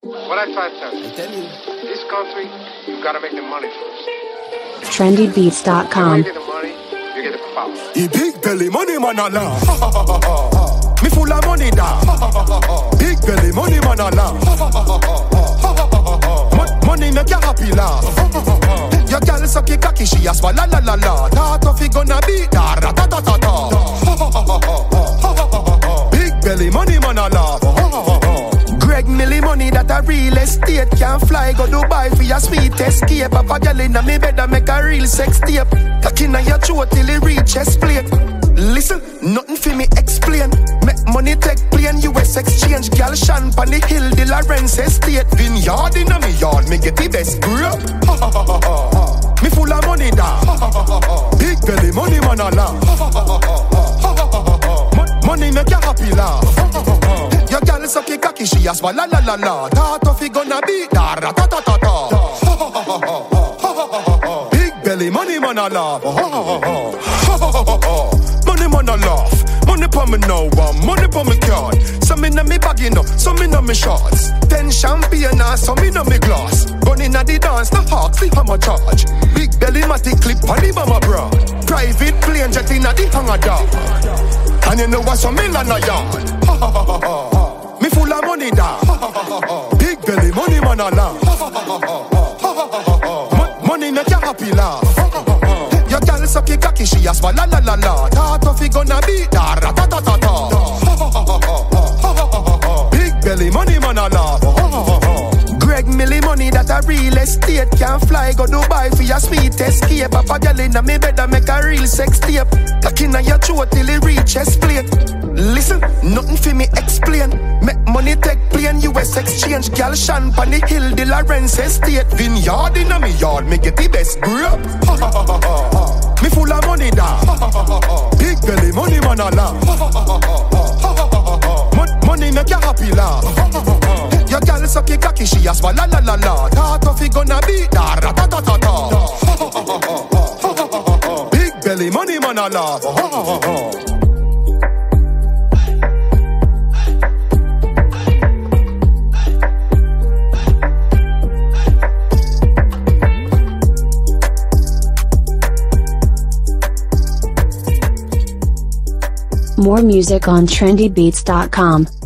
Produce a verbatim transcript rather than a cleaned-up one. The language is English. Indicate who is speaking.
Speaker 1: What I try to tell you, this country, you gotta make the money first.
Speaker 2: trendy beats dot com.
Speaker 1: You get the money, you get the power.
Speaker 3: The big belly money man a laugh. Me full of money da. Big belly money man a laugh. Money make you happy laugh. Your girl suck your cocky, she a swallow la la la. That of it gonna be da ra ta ta ta ta. Big belly money man a laugh. Greg Millie money that a real estate. Can't fly, go Dubai for your sweet escape. Papa girl inna me bed and make a real sex tape. Cock inna your throat till it reach chest plate. Listen, nothing for me explain. Make money take plane, U S exchange. Girl shan pan the hill, the Lawrence estate. Vineyard inna me yard, me get the best grip. Me full of money da. Big belly money man a laugh. Money make you happy laugh. Your girl suck your cocky, she a swallow la la la. That of it gonna be da ra ta ta ta ta. Big belly money man a laugh. Money man a laugh. Money pa me now, uh, money pa me card. Some inna me bag, you know, some inna me shorts. Ten champagne and some inna me glass. Gun inna the dance, no hawk, sleep on my charge. Big belly matic clip on the mama bra. Private plane jet inna the hangar down. And you know what's a million a yard. Me full of money da. Big belly money man a laugh. Money make you happy laugh. Your girl suck your cocky, she a swallow la la la. That of it gonna be da ra ta ta ta ta. Big belly money man a laugh. Greg Millie money that a real estate. Can't fly, go Dubai for your sweet escape. Papa girl inna me bed and make a real sex tape. Cock inna your throat till it reach chest plate. Listen, nothing for me explain. Make money take plane, U S exchange. Girl shan pan the hill, the Lawrence estate. Vineyard inna me yard, me get the best grip. Me full of money da. Big belly money man a laugh. Money make you happy laugh. Your girl suck your cocky, she a swallow la la la. That of it gonna be da ra ta ta ta ta. Big belly money man a laugh.
Speaker 2: More music on trendy beats dot com.